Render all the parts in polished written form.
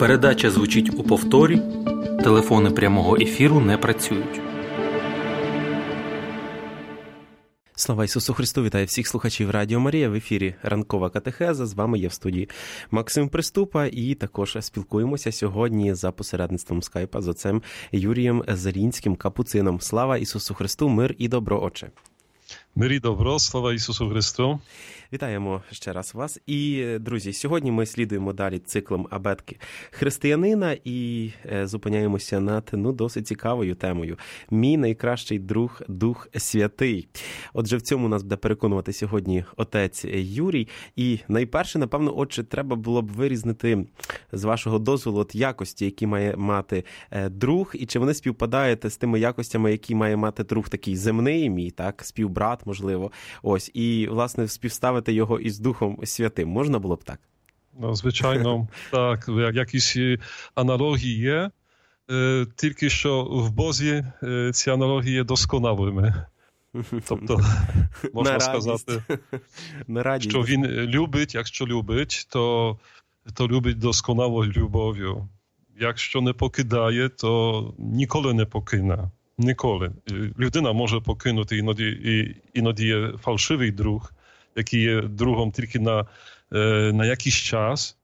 Передача звучить у повторі. Телефони прямого ефіру не працюють. Слава Ісусу Христу! Вітаю всіх слухачів Радіо Марія. В ефірі ранкова катехеза. З вами є в студії Максим Приступа. І також спілкуємося сьогодні за посередництвом скайпа з отцем Юрієм Зарінським, капуцином. Слава Ісусу Христу! Мир і добро, отче! Мир і добро, слава Ісусу Христу! Вітаємо ще раз вас. І, друзі, сьогодні ми слідуємо далі циклом абетки християнина і зупиняємося над досить цікавою темою. Мій найкращий друг – Дух Святий. Отже, в цьому нас буде переконувати сьогодні отець Юрій. І найперше, напевно, отче, треба було б вирізнити з вашого дозволу от якості, які має мати друг, і чи вони співпадають з тими якостями, які має мати друг такий земний мій, так, співбрат, можливо. Ось, і, власне, співставити його із Духом Святим. Можна було б так? Ну, звичайно, так. Якісь аналогії є, тільки що в Бозі ці аналогії є досконалими. Тобто, можна сказати, що він любить, якщо любить, то любить досконалою любов'ю. Якщо не покидає, то ніколи не покине. Ніколи. Людина може покинути, іноді є фальшивий друг, який є другом тільки на якийсь час,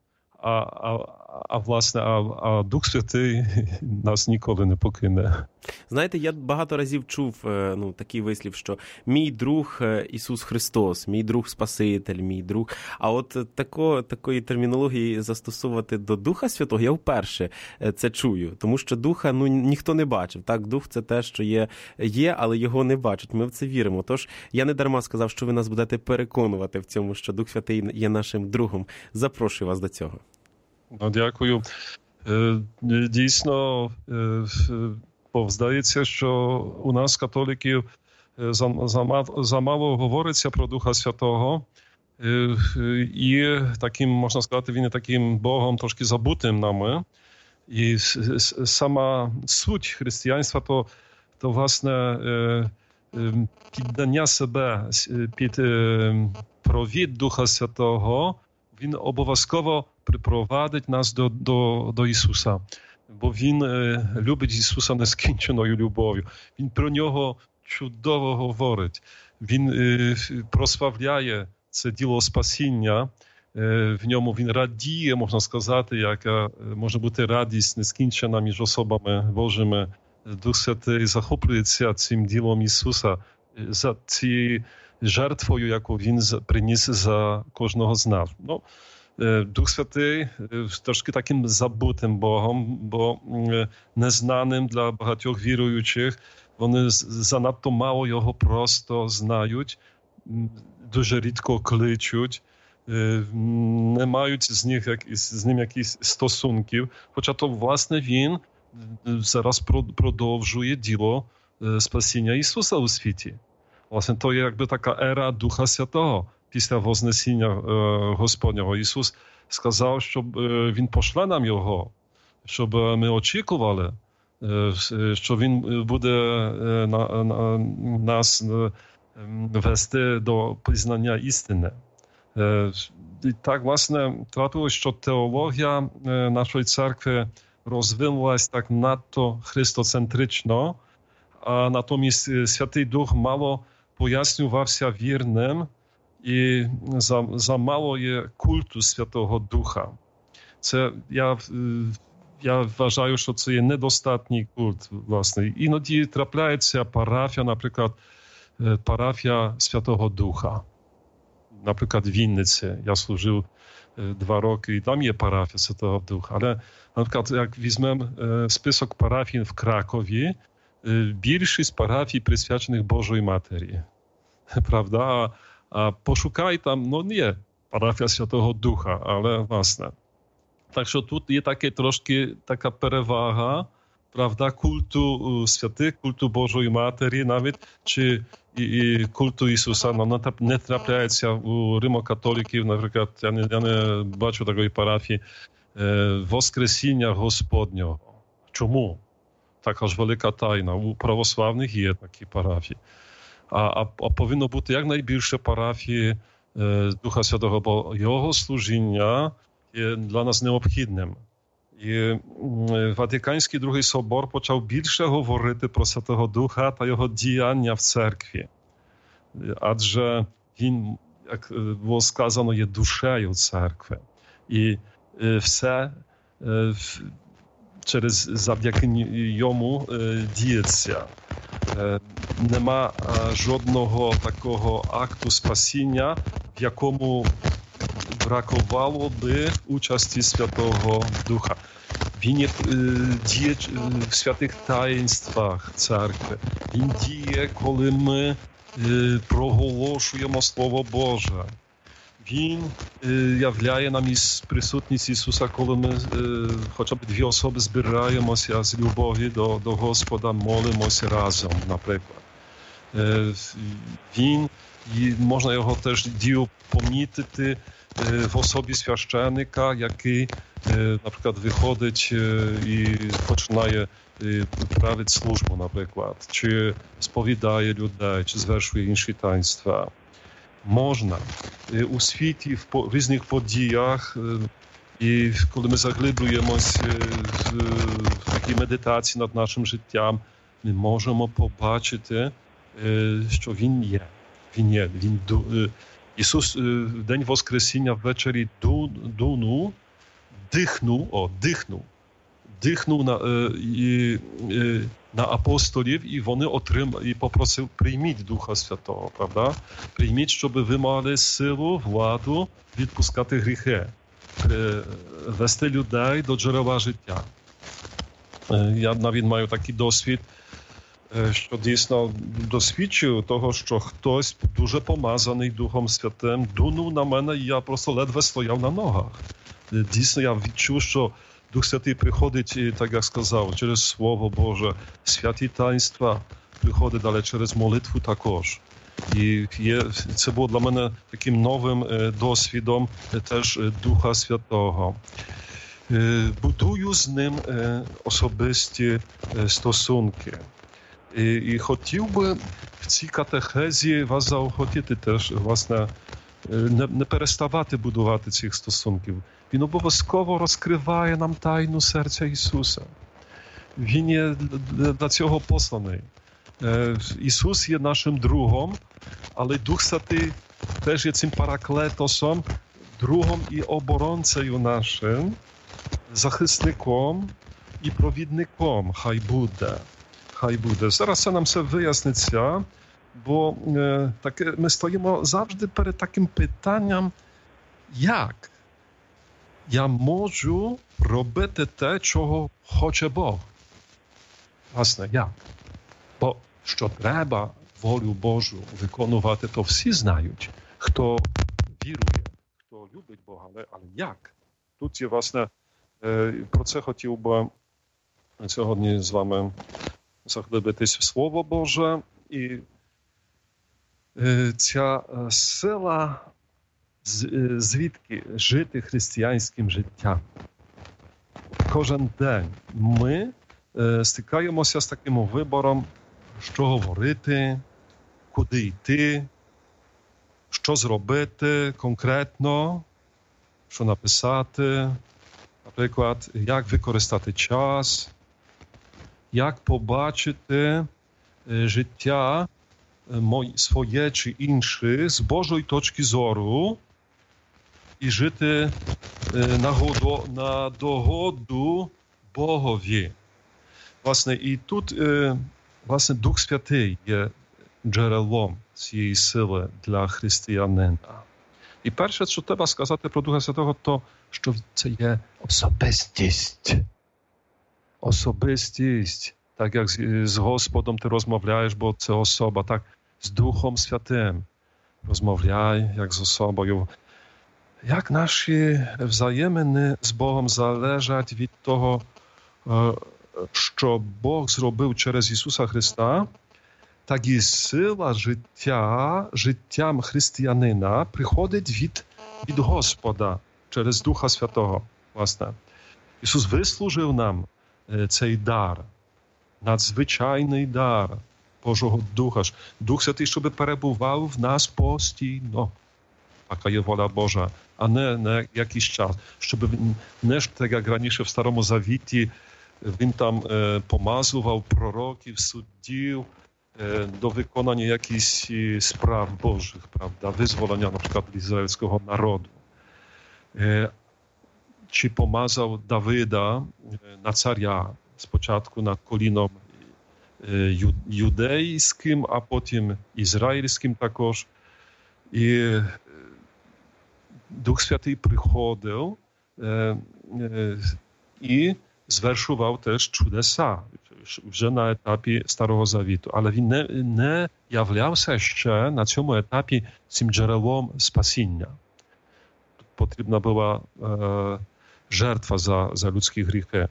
а Дух Святий нас ніколи не покине. Знаєте, я багато разів чув такий вислів, що мій друг Ісус Христос, мій друг Спаситель, мій друг. А от такої термінології застосовувати до Духа Святого я вперше це чую. Тому що Духа ніхто не бачив. Так, Дух – це те, що є, але його не бачать. Ми в це віримо. Тож я не дарма сказав, що ви нас будете переконувати в цьому, що Дух Святий є нашим другом. Запрошую вас до цього. Дякую. Дійсно, здається, що у нас, католиків, замало говориться про Духа Святого. І таким, можна сказати, він є таким Богом трошки забутим нами. І сама суть християнства то власне, піддання себе під провід Духа Святого, він обов'язково припровадить нас до Ісуса. Бо Він любить Ісуса нескінченою любов'ю. Він про Нього чудово говорить. Він прославляє це діло спасіння. В ньому Він радіє, можна сказати, яка може бути радість нескінчена між особами Божими. Дух Святий захоплюється цим ділом Ісуса, за цією жертвою, яку Він приніс за кожного з нас. Дух Святий трошки таким забутим Богом, бо незнаним для багатьох віруючих. Вони занадто мало його просто знають, дуже рідко кличуть, не мають з ним якісь стосунків. Хоча то, власне, він зараз продовжує діло спасіння Ісуса у світі. Власне, то є якби така ера Духа Святого. Після Вознесіння Господнього Ісус сказав, щоб Він пошле нам Його, щоб ми очікували, що Він буде нас вести до пізнання істини. І так, власне, трапилось, що теологія нашої церкви розвинулась так надто христоцентрично, а натомість Святий Дух мало пояснювався вірним, і замало є культу Святого Духа. Це, я вважаю, що це є недостатній культ, власне. Іноді трапляється парафія, наприклад, парафія Святого Духа. Наприклад, в Вінниці. Я служив 2 роки, і там є парафія Святого Духа. Але, наприклад, як візьмемо список парафій в Кракові, більшість парафій присвячених Божої Матері. Правда? А пошукай там, є парафія Святого Духа, але власне. Так що тут є трошки така перевага, правда, культу святих, культу Божої Матері навіть, чи і культу Ісуса. Не трапляється у римокатоликів, наприклад, я не бачу такої парафії, Воскресіння Господнього. Чому? Така ж велика тайна. У православних є такі парафії. А повинно бути якнайбільше парафії Духа Святого, бо Його служіння є для нас необхідним. І Ватиканський Другий Собор почав більше говорити про Святого Духа та його діяння в церкві. Адже він, як було сказано, є душею церкви. І все завдяки йому діється. Нема жодного такого акту спасіння, в якому бракувало би участі Святого Духа. Він діє в святих таїнствах церкви. Він діє, коли ми проголошуємо Слово Боже. Він являє нам присутність Ісуса, коли ми хоча б дві особи збираємося з любові до Господа, молимося разом, наприклад. Він, і можна його теж дію помітити в особі священика, який, наприклад, виходить і починає правити службу, наприклад, чи сповідає людей, чи звершує інші таїнства. Можна у світі, в різних подіях, і коли ми заглиблюємось в такі медитації над нашим життям, ми можемо побачити, що Він є. Ісус в день Воскресіння ввечері дихнув на апостолів, і вони і попросив: прийміть Духа Святого, правда? Прийміть, щоб ви мали силу, владу відпускати гріхи, вести людей до джерела життя. Я навіть маю такий досвід, що дійсно досвідчив того, що хтось дуже помазаний Духом Святим дунув на мене, і я просто ледве стояв на ногах. Дійсно, я відчув, що Дух Святий приходить, і, так як сказав, через Слово Боже, святі таїнства приходить, але через молитву також. І це було для мене таким новим досвідом теж Духа Святого. Будую з ним особисті стосунки. І хотів би в цій катехезі вас заохотити теж, власне, не переставати будувати цих стосунків. Він обов'язково розкриває нам тайну серця Ісуса. Він є для цього посланий. Ісус є нашим другом, але Дух Святий теж є цим параклетосом, другом і оборонцею нашим, захисником і провідником. Хай буде. Зараз це нам все виясниться, бо ми стоїмо завжди перед таким питанням, як я можу робити те, чого хоче Бог? Власне, як? Бо що треба волю Божу виконувати, то всі знають, хто вірує, хто любить Бога, але як? Тут є, власне, про це хотів би сьогодні з вами заглибитись в Слово Боже. І ця сила, звідки жити християнським життям. Кожен день ми стикаємося з таким вибором, що говорити, куди йти, що зробити конкретно, що написати, наприклад, як використати час, як побачити життя своє чи інше з Божої точки зору і жити на догоду Богові. Власне, і тут, власне, Дух Святий є джерелом цієї сили для християнина. І перше, що треба сказати про Духа Святого, то, що це є особистість. Особистість. Так як з Господом ти розмовляєш, бо це особа, так з Духом Святим розмовляй, як з особою. Як наші взаємини з Богом залежать від того, що Бог зробив через Ісуса Христа, так і сила життям християнина приходить від Господа через Духа Святого. Власне, Ісус вислужив нам цей дар, надзвичайний дар Божого Духа. Дух Святий, щоб перебував в нас постійно. така є воля Божа, а не на якийсь час. Щоб не ж так, як раніше в Старому Завіті, він там помазував пророків, суддів до виконання якихось справ Божих, правда, визволення, наприклад, ізраїльського народу. Чи помазав Давида на царя, спочатку над коліном юдейським, а потім ізраїльським також. І Дух Святий приходив і звершував теж чудеса вже на етапі Старого Завіту. Але він не являвся ще на цьому етапі цим джерелом спасіння. Потрібна була жертва за людські гріхи,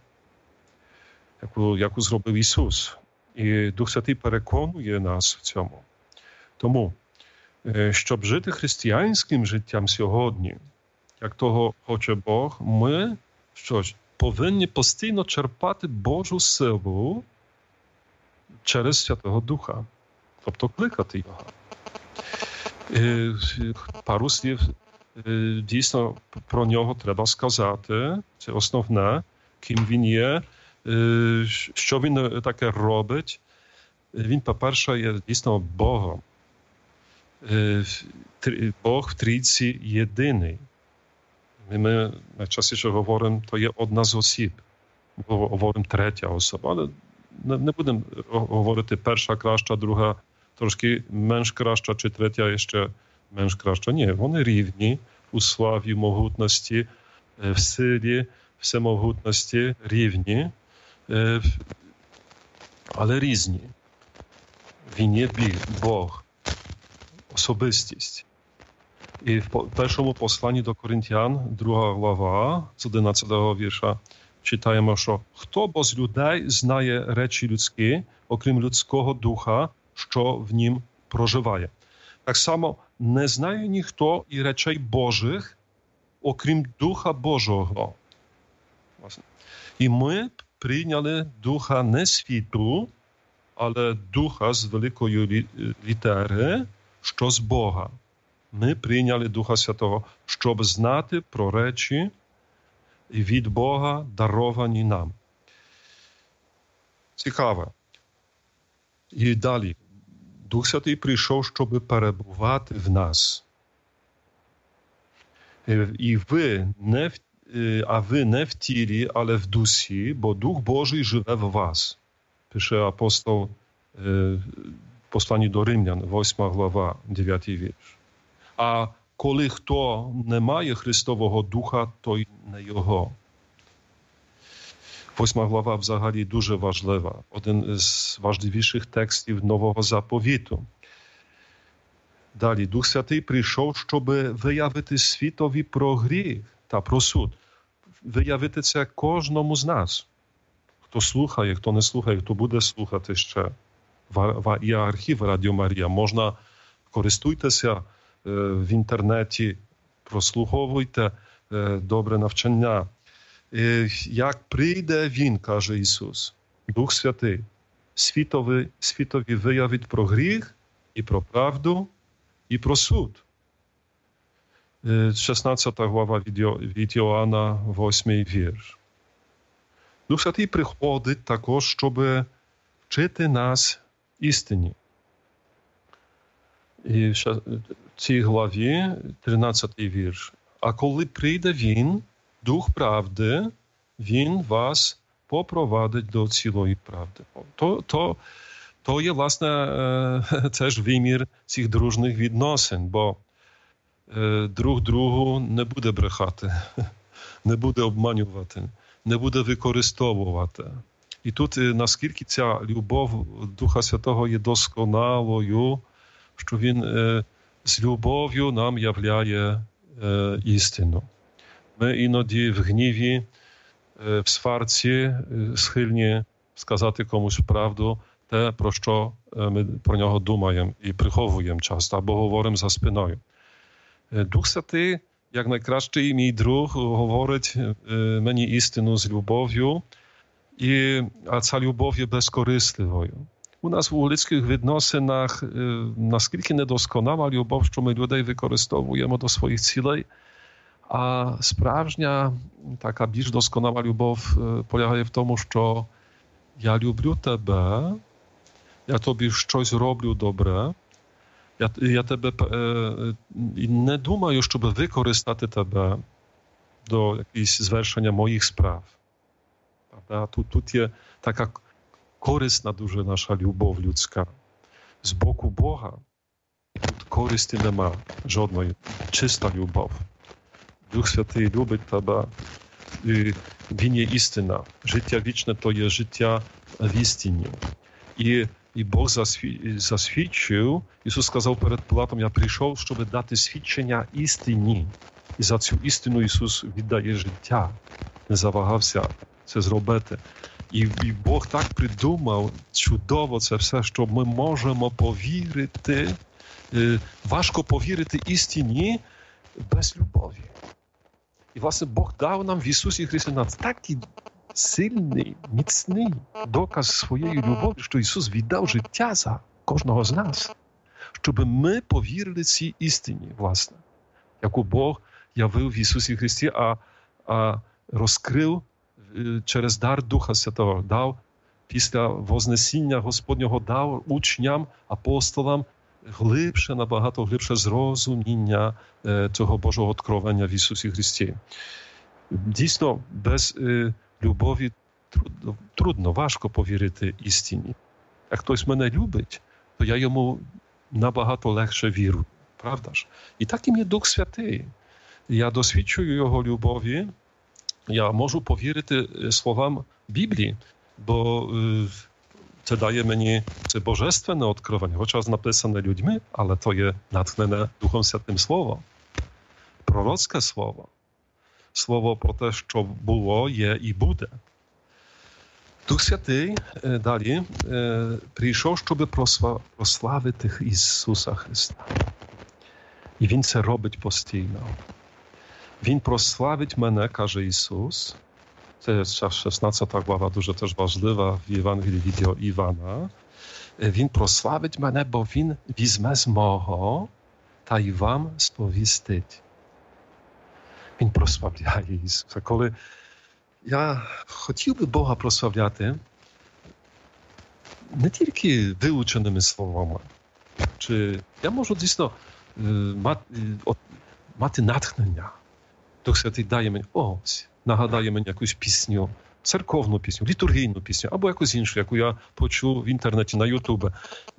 яку зробив Ісус. І Дух Святий переконує нас в цьому. Тому, щоб жити християнським життям сьогодні, як того хоче Бог, ми повинні постійно черпати Божу силу через Святого Духа. Тобто кликати Його. Пару слів дійсно про нього треба сказати. Це основне, ким він є, що він таке робить. Він, по-перше, є дійсно Богом. Бог в трійці єдиний. Ми найчастіше говоримо, то є одна з осіб. Говоримо третя особа, але не будемо говорити перша краща, друга трошки менш краща, чи третя ще менш краща. Ні, вони рівні у славі, могутності, в силі, всемогутності, рівні, але різні. Він є Бог, особистість. І в першому посланні до Коринтян, 2 глава, з 11 вірша, читаємо, що «Хто бо з людей знає речі людські, окрім людського духа, що в нім проживає?» Так само не знає ніхто і речей Божих, окрім Духа Божого. І ми прийняли Духа не світу, але Духа з великої літери, що з Бога. Ми прийняли Духа Святого, щоб знати про речі від Бога, даровані нам. Цікаве. І далі. Дух Святий прийшов, щоб перебувати в нас. І ви не в тілі, але в душі, бо Дух Божий живе в вас. Пише апостол в посланні до Римлян, 8 глава, 9 вірш. А коли хто не має Христового Духа, то й не його. 8 глава взагалі дуже важлива. Один з важливіших текстів Нового Заповіту. Далі. Дух Святий прийшов, щоб виявити світові про гріх та про суд. Виявити це кожному з нас. Хто слухає, хто не слухає, хто буде слухати ще. Є архів Радіо Марія. Можна, користуйтеся в інтернеті, прослуховуйте добре навчання. Як прийде Він, каже Ісус, Дух Святий, світові виявить про гріх і про правду і про суд. 16 глава від Йоанна, 8 вірш. Дух Святий приходить також, щоб вчити нас істині. І в цій главі 13 вірш. А коли прийде Він, Дух правди, Він вас попровадить до цілої правди. То є, власне, теж вимір цих дружніх відносин, бо друг другу не буде брехати, не буде обманювати, не буде використовувати. І тут, наскільки ця любов Духа Святого є досконалою, що Він з любов'ю нам являє істину. Ми іноді в гніві, в сварці схильні сказати комусь правду, те, про що ми про нього думаємо і приховуємо часто, або говоримо за спиною. Дух Святий, як найкращий мій друг, говорить мені істину з любов'ю, а ця любов є безкорисливою. у нас у людських відносинах наскільки недосконала любов, що ми людей використовуємо до своїх цілей, а справжня, така більш досконала любов полягає в тому, що я люблю тебе, я тобі щось роблю добре, я тебе не думаю, щоб використати тебе до якогось звершення моїх справ. Тут є така корисна дуже наша любов людська. З боку Бога тут користі нема жодної. Чиста любов. Дух Святий любить тебе. І Він є істина. Життя вічне – то є життя в істині. І Бог засвідчив, Ісус сказав перед Пилатом, я прийшов, щоб дати свідчення істині. І за цю істину Ісус віддає життя. Не завагався це зробити. І Бог так придумав чудово це все, що ми можемо повірити. Важко повірити істині без любові. І, власне, Бог дав нам в Ісусі Христі такий сильний, міцний доказ своєї любові, що Ісус віддав життя за кожного з нас, щоб ми повірили цій істині, власне, яку Бог явив в Ісусі Христі, а розкрив через дар Духа Святого, дав після Вознесіння Господнього, дав учням, апостолам глибше, набагато глибше зрозуміння цього Божого откровення в Ісусі Христі. Дійсно, без любові трудно, важко повірити істині. Як хтось мене любить, то я йому набагато легше вірю. Правда ж? І таким є Дух Святий. Я досвідчую Його любові, я можу повірити словам Біблії, бо це дає мені це божественне откровення, хоча написане людьми, але то є натхнене Духом Святим Слово. Пророцьке слово. Слово про те, що було, є і буде. Дух Святий далі прийшов, щоб прославити Ісуса Христа. І Він це робить постійно. Він прославить мене, каже Ісус. Це 16 глава, дуже теж важлива в Євангелії від Івана. Він прославить мене, бо Він візьме з мого та й вам сповістить. Він прославляє Ісуса. Коли я хотів би Бога прославляти не тільки вивченими словами, чи я можу дійсно мати натхнення. Дух Святий дає мені, нагадає мені якусь пісню, церковну пісню, літургійну пісню, або якусь іншу, яку я почув в інтернеті, на Ютубі.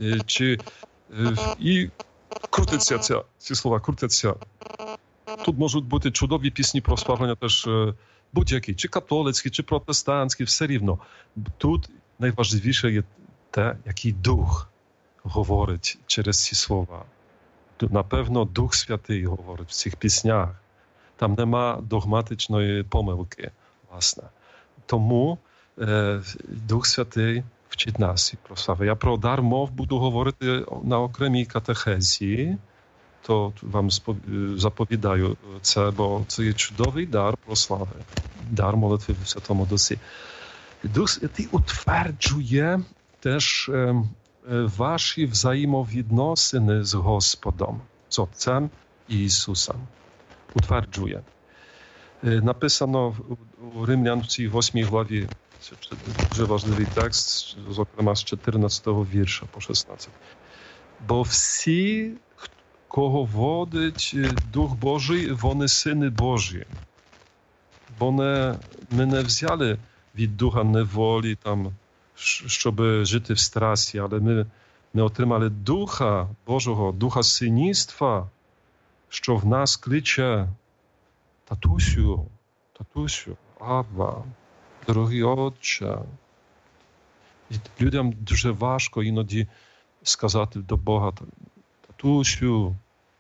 І крутиться ці слова, крутяться. Тут можуть бути чудові пісні прославлення теж будь-які, чи католицькі, чи протестантські, все рівно. Тут найважливіше є те, який Дух говорить через ці слова. Напевно, Дух Святий говорить в цих піснях. Там нема догматичної помилки, власне. Тому Дух Святий вчить нас і прославляє. Я про дар мов буду говорити на окремій катехезі, то вам заповідаю це, бо це є чудовий дар прослави, дар молитви в Святому Дусі. Дух Святий утверджує теж ваші взаємовідносини з Господом, з Отцем і Ісусом. Утверджує. Написано у Римлян в цій 8 главі, це дуже важливий текст, зокрема з 14 вірша по 16. Бо всі, кого водить Дух Божий, вони сини Божі. Бо ми не взяли від духа неволі, там, щоб жити в страсті, але ми отримали Духа Божого, Духа синівства, що в нас кличе: татусю, Абба, дорогий Отче. І людям дуже важко іноді сказати до Бога: татусю,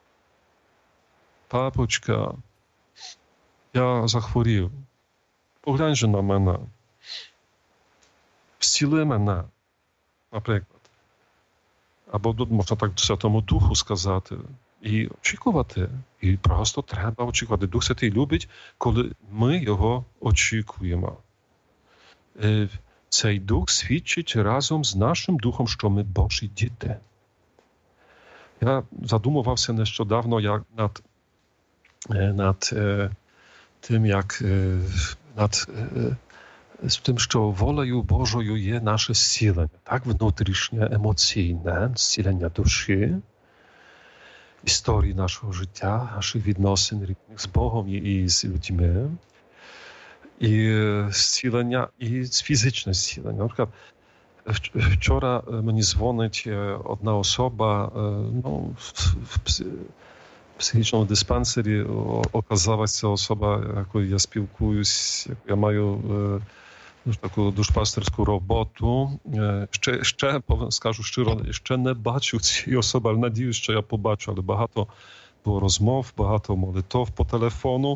папочка, я захворів, поглянь же на мене, зціли мене, наприклад. Або можна так Святому Духу сказати. І очікувати. І просто треба очікувати. Дух Святий любить, коли ми його очікуємо. Цей дух свідчить разом з нашим духом, що ми Божі діти. Я задумувався нещодавно над tym, що волею Божою є наше зцілення, так, внутрішнє, емоційне, зцілення душі, історії нашого життя, наших відносин рідних з Богом і з людьми, і зцілення, і фізичне зцілення. Наприклад, вчора мені дзвонить одна особа, в psychicznym dyspansері оказалася особа, якою я спілкуюсь, я маю таку душпастерську роботу. Ще скажу щиро, ще не бачу цієї особи, але надіюсь, що я побачу, але багато було розмов, багато молитов по телефону.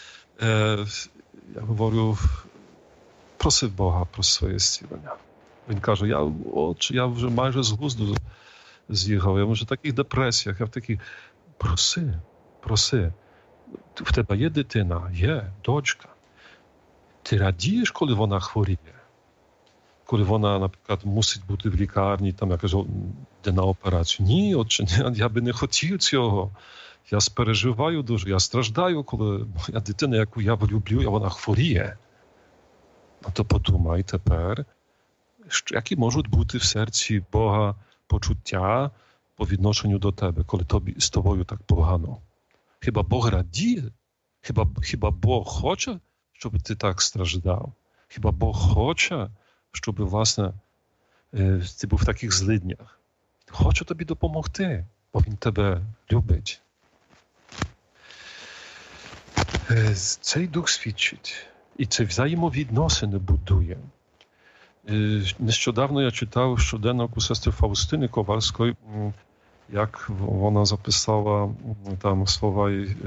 Я говорю, просив Бога про своє зцілення. Він каже, я вже майже з глузду з'їхав, я вже в таких депресіях, я в таких... Проси. В тебе є дитина, є дочка. Ти радієш, коли вона хворіє? Коли вона, наприклад, мусить бути в лікарні, там якось йде на операцію. Ні, отче, я би не хотів цього. Я спереживаю дуже, я страждаю, коли моя дитина, яку я люблю, вона хворіє. Ну то подумай тепер, які можуть бути в серці Бога почуття по відношенню до тебе, коли з тобою так погано. Хіба Бог радіє? Хіба Бог хоче, щоб ти так страждав? Хіба Бог хоче, щоб, власне, ти був в таких злиднях? Хоче тобі допомогти, бо Він тебе любить. Цей дух свідчить. І це взаємовідносини будує. Нещодавно я читав щоденник у сестри Фаустини Ковальської, як вона записала там слова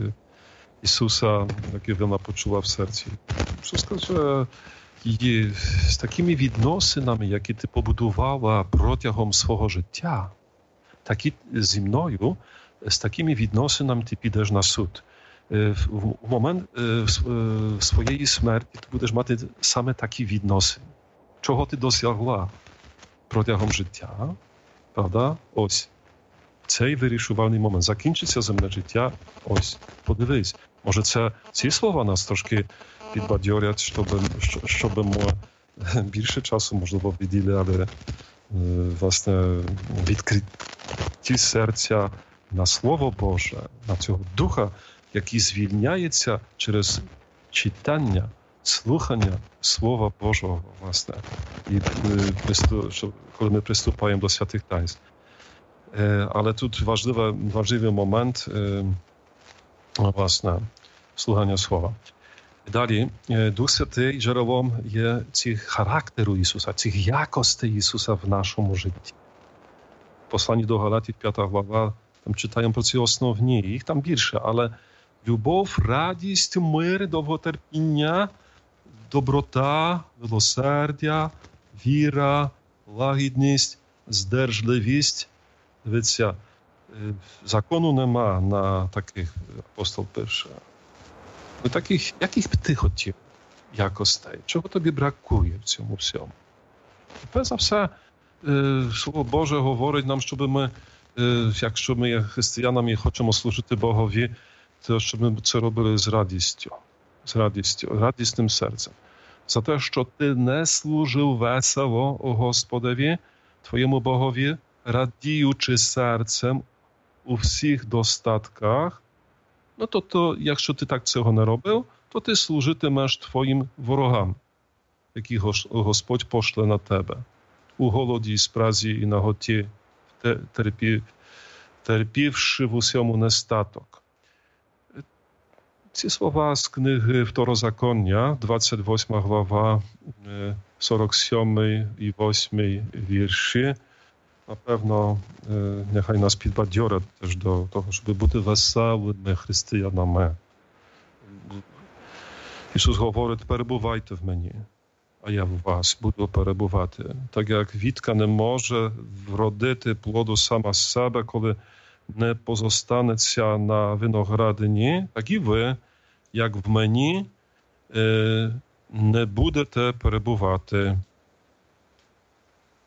Ісуса, які вона почула в серці. Що скаже, її з такими відносинами, які ти побудувала протягом свого життя, так і зі мною, з такими відносинами ти підеш на суд. В момент своєї смерті ти будеш мати саме такі відносини. Чого ти досягла протягом життя, правда? Ось. Цей вирішувальний момент. Закінчиться земне життя. Ось. Подивись. Може ці слова нас трошки підбадьорять, щоб ми більше часу, можливо, виділи, але власне відкриті серця на Слово Боже, на цього Духа, який звільняється через читання, слухання Слова Божого, власне, і коли ми приступаємо до святих таїнств. Але тут важливий момент, власне, слухання Слова. Далі, Дух Святий джерелом є цих характеру Ісуса, цих якостей Ісуса в нашому житті. В посланні до Галатів, 5 глава, там читаємо про ці основні, їх там більше, але любов, радість, мир, довготерпіння, доброта, милосердя, віра, лагідність, здержливість. Дивіться, закону нема на таких, апостол пише. Таких, яких б ти хотів якостей? Чого тобі бракує в цьому всьому? Перш за все, Слово Боже говорить нам, щоб ми, якщо ми є християнами і хочемо служити Богові, то щоб ми це робили з радістю, радісним серцем. За те, що ти не служив весело Господові, твоєму Богові, радіючи серцем у всіх достатках, no to якщо ти так цього не робив, то ти служитимеш твоїм ворогам, які Господь пошле на тебе. У голоді, спразі і наготі, терпівши в усьому нестаток. Ці слова з книги Второзаконня, 28 глава, 47 і 8 вірші, напевно, нехай нас підбадьорять теж до того, щоб бути веселими християнами. Ісус говорить, перебувайте в мені, а я в вас буду перебувати. Так як вітка не може вродити плоду сама з себе, коли не позостанеться на виноградині, так і ви, як в мені, не будете перебувати,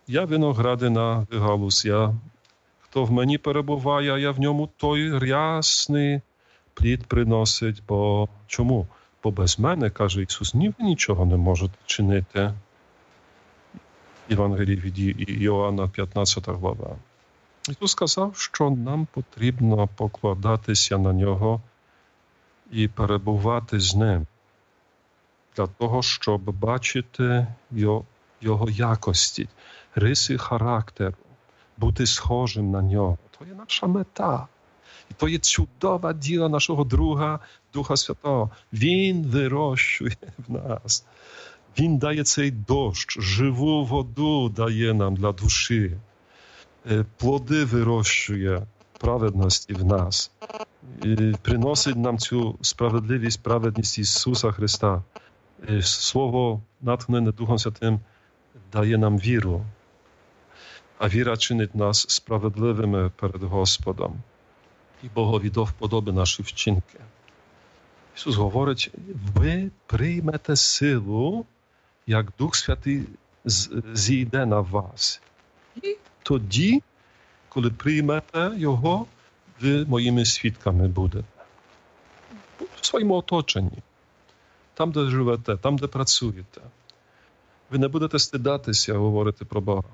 я виноградина галузь, хто в мені перебуває, а я в ньому, той рясний плід приносить. Бо чому? Бо без мене, каже Ісус, ні ви нічого не можете чинити. Євангелії від Йоанна, 15 глава. Ісус сказав, що нам потрібно покладатися на Нього і перебувати з Ним. Для того, щоб бачити Його якості, риси характеру, бути схожим на Нього. То є наша мета. І то є чудова діла нашого друга, Духа Святого. Він вирощує в нас. Він дає цей дощ, живу воду дає нам для душі. Плоди вирощує праведності в нас. І приносить нам цю справедливість, праведність Ісуса Христа. Слово, натхнене Духом Святим, дає нам віру. А віра чинить нас справедливими перед Господом. І Богові до вподоби наші вчинки. Ісус говорить, ви приймете силу, як Дух Святий зійде на вас. І тоді, коли приймете Його, ви моїми свідками будете. В своєму оточенні. Там, де живете, там, де працюєте. Ви не будете стидатися говорити про Бога.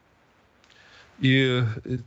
І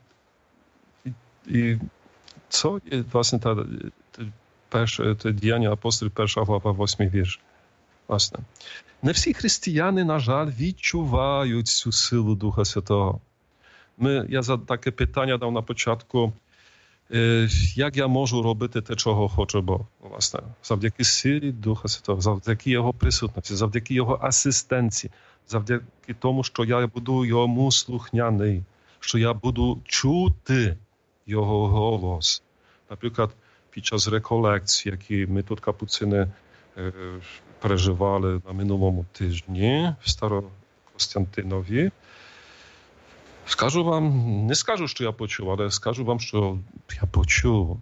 це, власне, те діяння апостолів, 1 глава, 8 вірш. Власне. Не всі християни, на жаль, відчувають цю силу Духа Святого. Я за таке питання дав на початку, як я можу робити те, чого хоче Бог. Власне, завдяки силі Духа Святого, завдяки Його присутності, завдяки Його асистенції, завдяки тому, що я буду Йому слухняний, що я буду чути Його голос. Наприклад, під час реколекцій, які ми тут капуцини переживали на минулому тижні в Старокостянтинові, скажу вам, не скажу, що я почув, але скажу вам, що я почув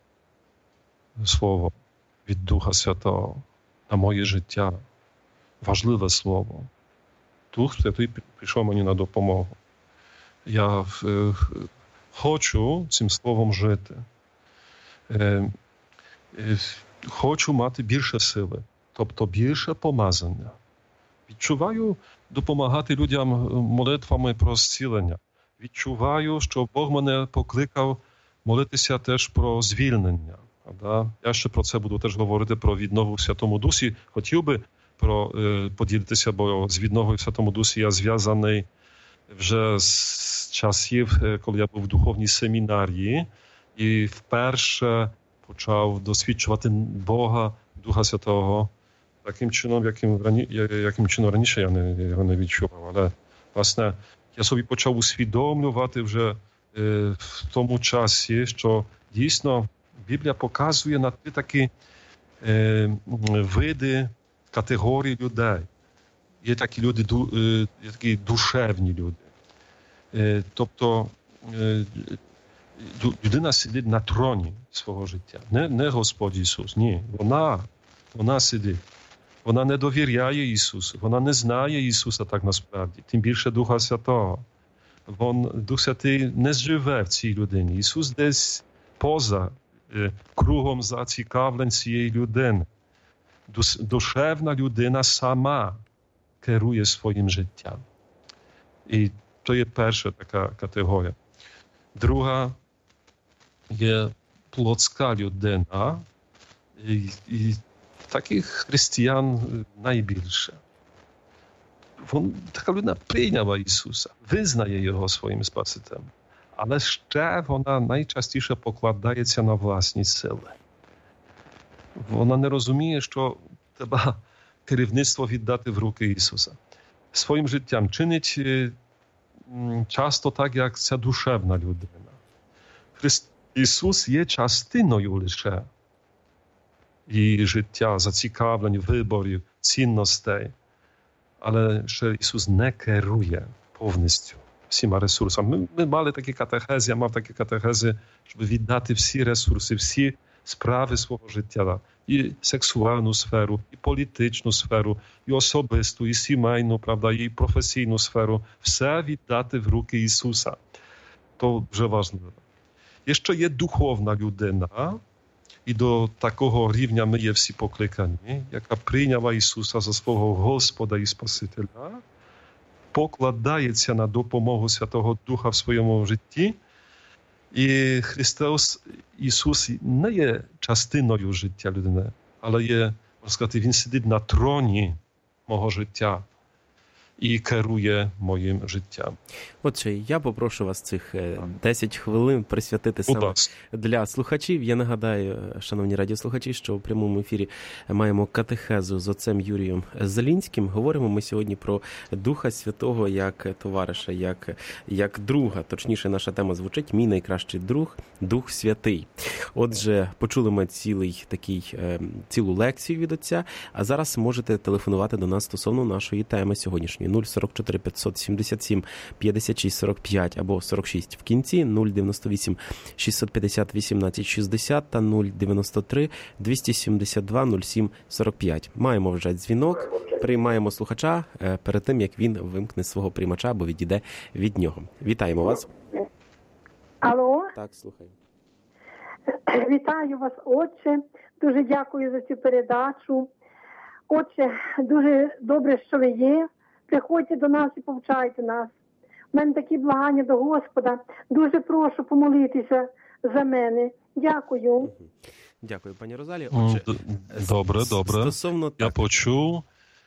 слово від Духа Святого на моє життя. Важливе слово. Дух Святий прийшов мені на допомогу. Я хочу цим словом жити. Хочу мати більше сили, тобто більше помазання. Відчуваю допомагати людям молитвами про зцілення. Відчуваю, що Бог мене покликав молитися теж про звільнення. Я ще про це буду теж говорити, про віднову в Святому Дусі. Хотів би поділитися, бо з відновою в Святому Дусі я зв'язаний вже з часів, коли я був в духовній семінарії і вперше почав досвідчувати Бога, Духа Святого, таким чином, яким чином раніше я його не відчував. Але, власне, я собі почав усвідомлювати вже в тому часі, що дійсно Біблія показує на три такі види, категорії людей. Є такі люди, є такі душевні люди. Тобто людина сидить на троні свого життя. Не Господь Ісус, ні. Вона сидить. Вона не довіряє Ісусу. Вона не знає Ісуса так насправді. Тим більше Духа Святого. Дух Святий не живе в цій людині. Ісус десь поза кругом зацікавлень цієї людини. Душевна людина сама керує своїм життям. І то є перша така категорія. Друга є плотська людина, і таких християн найбільше. Така людина прийняла Ісуса, визнає Його своїм Спасителем, але ще вона найчастіше покладається на власні сили. Вона не розуміє, що треба керівництво віддати в руки Ісуса. Своїм життям чинить часто так, як ця душевна людина. Ісус є частиною лише її життя, зацікавлень, виборів, цінностей. Але ще Ісус не керує повністю всіма ресурсами. Ми мали такі катехези, я мав такі катехези, щоб віддати всі ресурси, всі справи свого життя і сексуальну сферу, і політичну сферу, і особисту, і сімейну, правда, і професійну сферу. Все віддати в руки Ісуса. To дуже важливо. Jeszcze є духовна людина, і до такого рівня ми є всі покликані, яка прийняла Ісуса за свого Господа і Спасителя, покладається на допомогу Святого Духа в своєму житті, і Христос, Ісус не є частиною життя людини, але є, можна сказати, Він сидить на троні мого життя і керує моїм життям. Отже, я попрошу вас цих 10 хвилин присвятити саме для слухачів. Я нагадаю, шановні радіослухачі, що у прямому ефірі маємо катехезу з отцем Юрієм Зелінським. Говоримо ми сьогодні про Духа Святого як товариша, як друга. Точніше, наша тема звучить «Мій найкращий друг – Дух Святий». Отже, почули ми цілу лекцію від отця, а зараз можете телефонувати до нас стосовно нашої теми сьогоднішньої. 044 577 56 45 або 46 в кінці, 098 650 18 60 та 093 272 07 45. Маємо вже дзвінок, приймаємо слухача перед тим, як він вимкне свого приймача або відійде від нього. Вітаємо вас. Алло. Так, слухаю. Вітаю вас, отче. Дуже дякую за цю передачу. Отче, дуже добре, що ви є. Приходьте до нас і повчайте нас. У мене такі благання до Господа. Дуже прошу помолитися за мене. Дякую. Дякую, пані Розалія. Отже, добре. Стосовно я почув.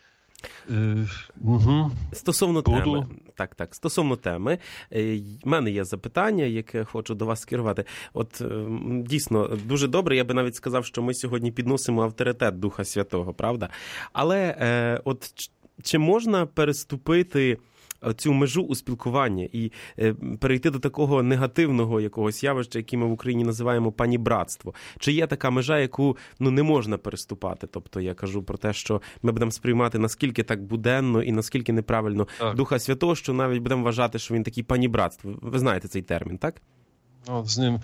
Стосовно теми. Так. Стосовно теми, в мене є запитання, яке хочу до вас скерувати. От дійсно, дуже добре, я би навіть сказав, що ми сьогодні підносимо авторитет Духа Святого, правда? Але от чи можна переступити цю межу у спілкуванні і перейти до такого негативного якогось явища, яке ми в Україні називаємо панібратство? Чи є така межа, яку не можна переступати? Тобто я кажу про те, що ми будемо сприймати наскільки так буденно і наскільки неправильно Духа Святого, що навіть будемо вважати, що він такий панібратство. Ви знаєте цей термін, так? З ним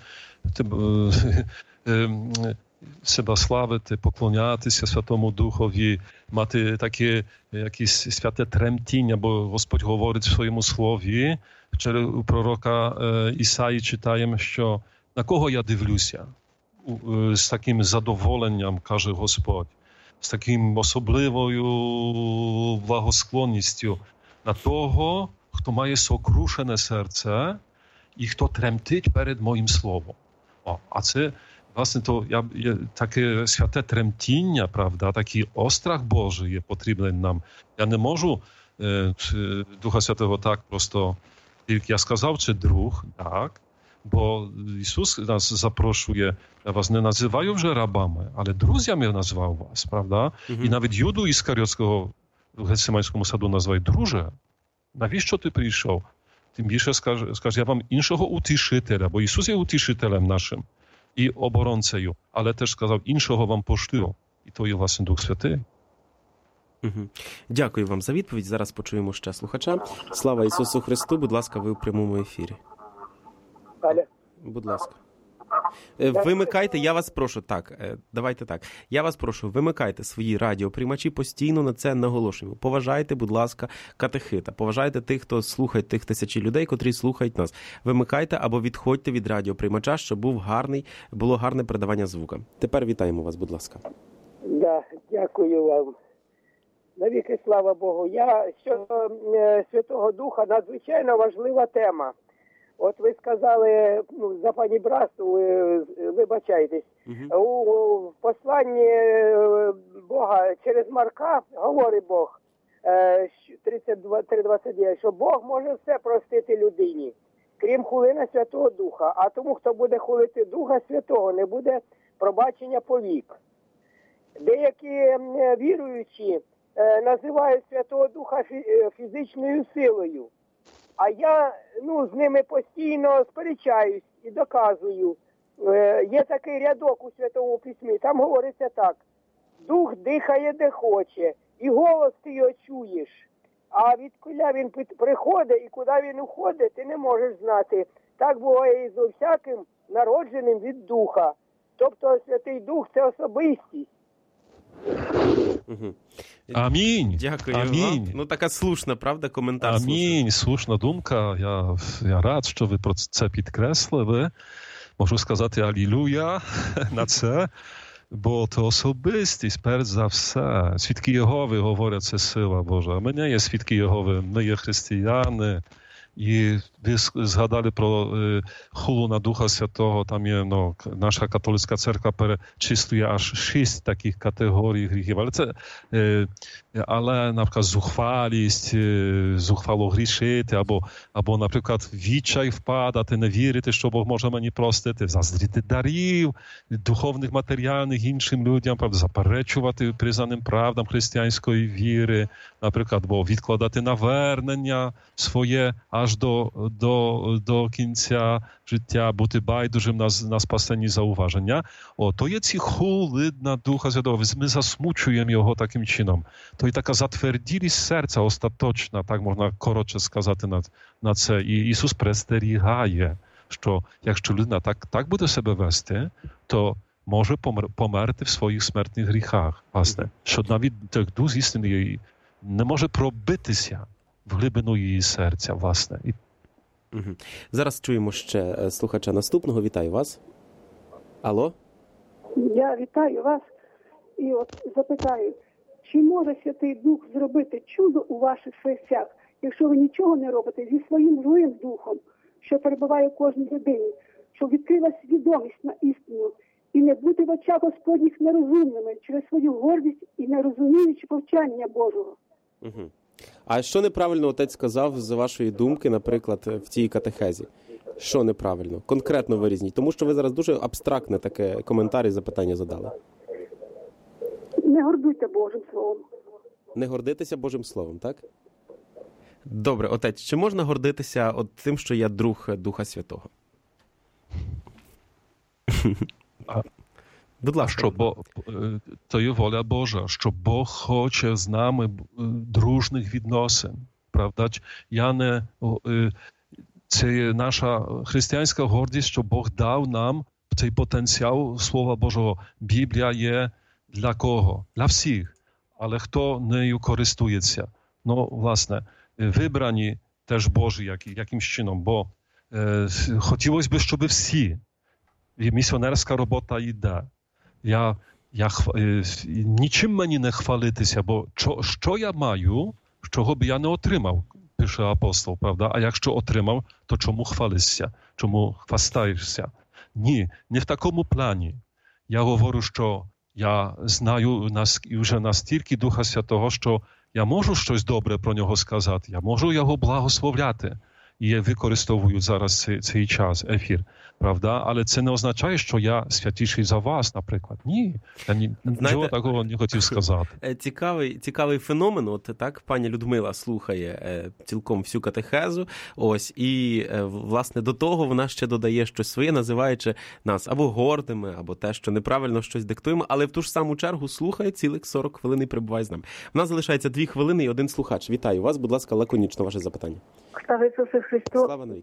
Trzeba славити, поклонятися Святому Духові, мати таке якесь святе тремтіння, бо Господь говорить в своєму слові. У пророка Ісаї читаємо, що на кого я дивлюся? З таким задоволенням, каже Господь, з таким особливою благосклонністю на того, хто має сокрушене серце і хто тремтить перед моїм словом. А це власне, то таке святе тремтіння, правда, такий острах Божий є потрібен нам. Я не можу Духа Святого так просто, як я сказав, чи друг, так, бо Ісус нас запрошує, я вас не називаю вже рабами, але друзями назвав вас, правда? І навіть Юду Іскаріотського в Гециманському саду називає: друже, навіщо ти прийшов? Тим більше скаже, я вам іншого утішителя, бо Ісус є утішителем нашим і оборонцею, але теж сказав, іншого вам пошлю. І то є, власне, Дух Святий. Дякую вам за відповідь. Зараз почуємо ще слухача. Слава Ісусу Христу. Будь ласка, ви у прямому ефірі. Будь ласка. Вимикайте, я вас прошу, давайте так. Я вас прошу, вимикайте свої радіоприймачі, постійно на це наголошуємо. Поважайте, будь ласка, катехита. Поважайте тих, хто слухає, тих тисячі людей, котрі слухають нас. Вимикайте або відходьте від радіоприймача, щоб було гарне передавання звука. Тепер вітаємо вас, будь ласка. Дякую вам. Навіки слава Богу. Щодо Святого Духа, надзвичайно важлива тема. От ви сказали, за панібратство, вибачайтесь, у посланні Бога через Марка говорить Бог, 3:29, що Бог може все простити людині, крім хулина Святого Духа. А тому, хто буде хулити Духа Святого, не буде пробачення повік. Деякі віруючі називають Святого Духа фізичною силою. А я з ними постійно сперечаюсь і доказую. Є такий рядок у Святому Письмі, там говориться так: дух дихає де хоче, і голос ти його чуєш. А відкуди він приходить і куди він уходить, ти не можеш знати. Так буває і зо всяким народженим від Духа. Тобто Святий Дух – це особистість. Амінь. Дякую Амінь. вам. Ну, така слушна, правда, коментар. Амінь. Слушна думка. Я рад, що ви про це підкреслили. Можу сказати алілуя на це. Бо то особистість, перш за все. Свідки Єгови говорять, це сила Божа. Ми не є свідки Єгови, ми є християни. І ви згадали про хулу на Духа Святого, там є, наша католицька церква перечислює аж 6 таких категорій гріхів. Але, наприклад, зухвалість, зухвало грішити, або, наприклад, відчай впадати, не вірити, що Бог може мені простити, заздріти дарів, духовних, матеріальних іншим людям, правда, заперечувати признаним правдам християнської віри, наприклад, бо відкладати навернення своє аж до кінця життя, бути байдужим на спасенні зауваження. То є ці хули на Духа Святого. Ми засмучуємо його таким чином. То є така затверділість серця остаточна, так можна коротше сказати на це. І Ісус пристерігає, що якщо людина так буде себе вести, то може померти в своїх смертних гріхах, власне. Що навіть Дух з істини не може пробитися в глибину її серця, власне. Зараз чуємо ще слухача наступного. Вітаю вас. Алло? Я вітаю вас і запитаю, чи може Святий Дух зробити чудо у ваших серцях, якщо ви нічого не робите зі своїм злим духом, що перебуває в кожній людині, щоб відкрилась свідомість на істину і не бути в очах Господніх нерозумними через свою гордість і не розуміючи повчання Божого. А що неправильно отець сказав, з вашої думки, наприклад, в цій катехезі? Що неправильно? Конкретно вирізніть. Тому що ви зараз дуже абстрактне таке коментар і запитання задали. Не гордуйте Божим Словом. Не гордитися Божим Словом, так? Добре, отець, чи можна гордитися тим, що я друг Духа Святого? Будь ласка. То є воля Божа, що Бог хоче з нами дружних відносин, правда? Це є наша християнська гордість, що Бог дав нам цей потенціал Слова Божого. Біблія є для кого? Для всіх. Але хто нею користується? Власне, вибрані теж Божі якимсь чином, бо хотілося б, щоб всі. Місіонерська робота йде. Нічим мені не хвалитися, бо що я маю, чого б я не отримав, пише апостол, правда? А якщо отримав, то чому хвалишся? Чому хвастаєшся? Ні, не в такому плані. Я говорю, що я знаю вже настільки Духа Святого, що я можу щось добре про нього сказати, я можу його благословляти. І я використовую зараз цей час, ефір, правда? Але це не означає, що я святіший за вас, наприклад. Ні, я нічого такого не хотів сказати. Цікавий феномен, так, пані Людмила слухає цілком всю катехезу, і, власне, до того вона ще додає щось своє, називаючи нас або гордими, або те, що неправильно щось диктуємо, але в ту ж саму чергу слухає цілих 40 хвилин і перебуває з нами. В нас залишається 2 хвилини і 1 слухач. Вітаю вас, будь ласка, лаконічно ваше запитання. Слава Ісусу Христу,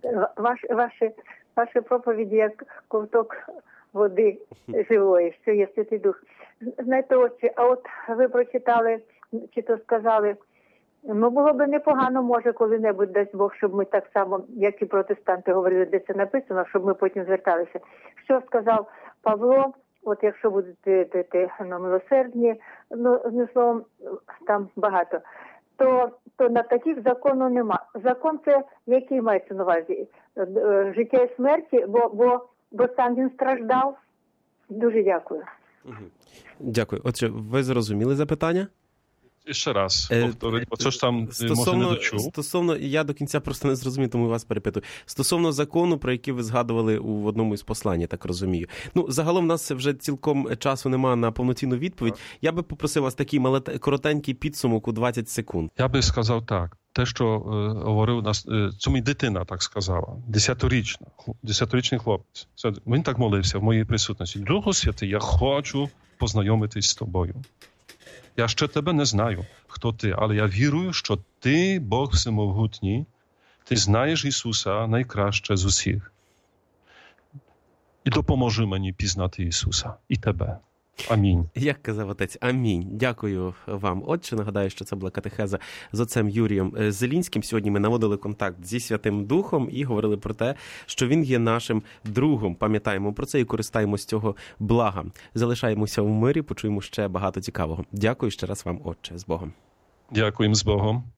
ваші проповіді як ковток води живої, що є Святий Дух. Знаєте, отче, а ви прочитали, чи то сказали, було б непогано, може, коли-небудь, дасть Бог, щоб ми так само, як і протестанти говорили, де це написано, щоб ми потім зверталися. Що сказав Павло, якщо будете милосердні, словом, там багато, то на таких закону нема. Закон це, який мається на увазі? Життя і смерті, бо сам він страждав. Дуже дякую. Дякую. Отже, ви зрозуміли запитання? Ще раз повторіть, бо це ж там може не дочув. Стосовно, я до кінця просто не зрозумів, тому вас перепитую. Стосовно закону, про який ви згадували в одному із послань, я так розумію. Загалом в нас вже цілком часу немає на повноцінну відповідь. Я би попросив вас такий коротенький підсумок у 20 секунд. Я би сказав так. Те, що говорив нас, це мій дитина так сказала, 10-річний хлопець. Він так молився в моїй присутності. Духу Святий, я хочу познайомитись з тобою. Я ще тебе не знаю, хто ти, але я вірую, що ти, Бог всемогутній, ти знаєш Ісуса найкраще з усіх. І допоможи мені пізнати Ісуса і тебе. Амінь. Як казав отець, амінь. Дякую вам, отче. Нагадаю, що це була катехеза з отцем Юрієм Зелінським. Сьогодні ми наводили контакт зі Святим Духом і говорили про те, що він є нашим другом. Пам'ятаємо про це і користаємось цього блага. Залишаємося в мирі, почуємо ще багато цікавого. Дякую ще раз вам, отче. З Богом. Дякуємо, з Богом.